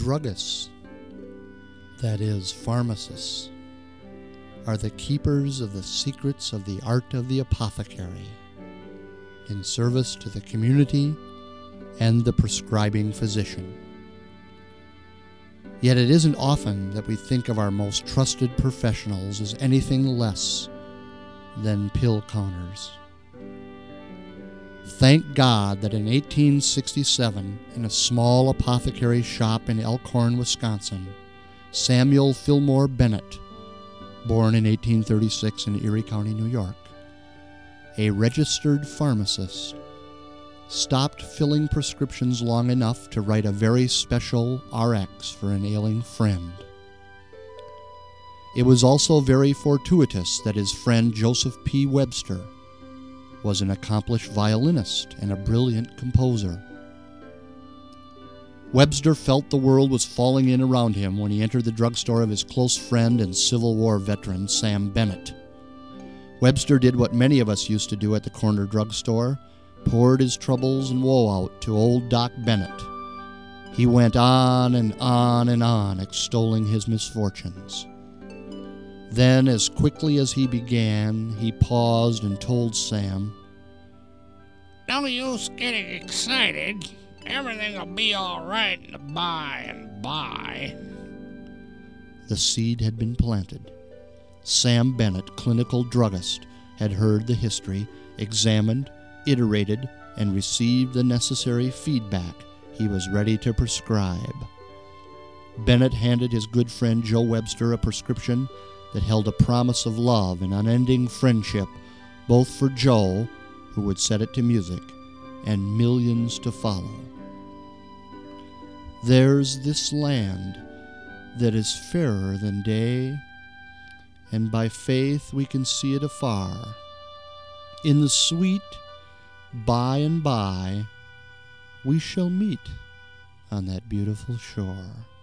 Druggists, that is, pharmacists, are the keepers of the secrets of the art of the apothecary, in service to the community and the prescribing physician. Yet it isn't often that we think of our most trusted professionals as anything less than pill counters. Thank God that in 1867, in a small apothecary shop in Elkhorn, Wisconsin, Samuel Fillmore Bennett, born in 1836 in Erie County, New York, a registered pharmacist, stopped filling prescriptions long enough to write a very special RX for an ailing friend. It was also very fortuitous that his friend Joseph P. Webster was an accomplished violinist and a brilliant composer. Webster felt the world was falling in around him when he entered the drugstore of his close friend and Civil War veteran Sam Bennett. Webster did what many of us used to do at the corner drugstore, poured his troubles and woe out to old Doc Bennett. He went on and on and on, extolling his misfortunes. Then, as quickly as he began, he paused and told Sam, "No use getting excited. Everything will be all right by and by." The seed had been planted. Sam Bennett, clinical druggist, had heard the history, examined, iterated, and received the necessary feedback. He was ready to prescribe. Bennett handed his good friend Joe Webster a prescription that held a promise of love and unending friendship, both for Joe, who would set it to music, and millions to follow. There's this land that is fairer than day, and by faith we can see it afar. In the sweet by and by we shall meet on that beautiful shore.